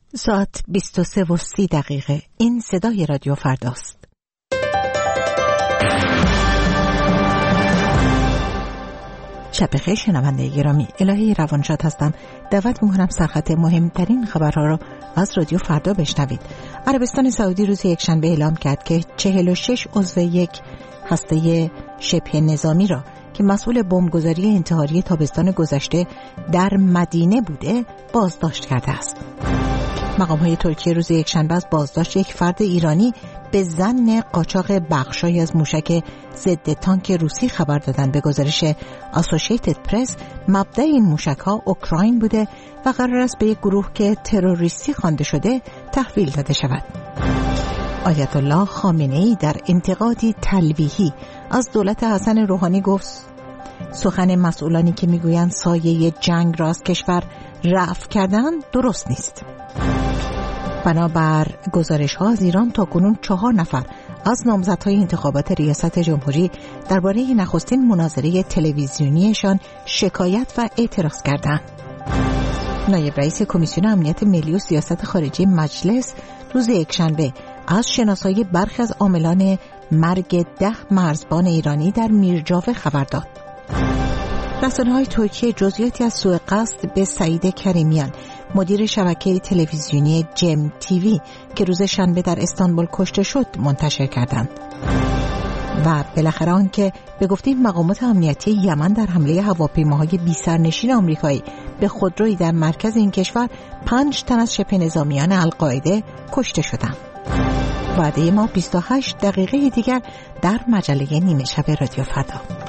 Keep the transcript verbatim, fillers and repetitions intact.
ساعت بیست و سه و سی دقیقه. این صدای رادیو فرداست. شب بخیر شنونده گرامی، الهی روانشاد هستم. دعوت میکنم سرخط مهمترین خبرها را از رادیو فردا بشنوید. عربستان سعودی روز یکشنبه اعلام کرد که چهل و شش عضو یک هسته شبه نظامی را که مسئول بمبگذاری انتحاری تابستان گذشته در مدینه بوده بازداشت کرده است. مقام‌های ترکیه روز یکشنبه از بازداشت یک فرد ایرانی به ظن قاچاق بخشایی از موشک ضد تانک روسی خبر دادند. به گزارش اسوسییتد پرس مبدأ این موشک‌ها اوکراین بوده و قرار است به یک گروه که تروریستی خوانده شده تحویل داده شود. آیت الله خامنه‌ای در انتقادی تلویحی از دولت حسن روحانی گفت سخن مسئولانی که میگویند سایه جنگ را از کشور رفع کردن درست نیست. بنابر گزارش ها از ایران تاکنون چهار نفر از نامزدهای انتخابات ریاست جمهوری درباره نخستین مناظره تلویزیونیشان شکایت و اعتراض کردند. نایب رئیس کمیسیون امنیت ملی و سیاست خارجی مجلس روز یکشنبه از شناسایی برخی از عاملان مرگ ده مرزبان ایرانی در میرجاوه خبر داد. رسانه‌های ترکیه جزئیاتی از سوء قصد به سعید کریمیان مدیر شبکه تلویزیونی جم تیوی که روز شنبه در استانبول کشته شد منتشر کردند. و بالاخره آن که به گفته مقامات امنیتی یمن در حمله هواپیماهای بی سرنشین آمریکایی به خودرویی در مرکز این کشور پنج تن از شبه نظامیان القاعده کشته شدند. وعده ما بیست و هشت دقیقه دیگر در مجله نیمه شب رادیو فردا.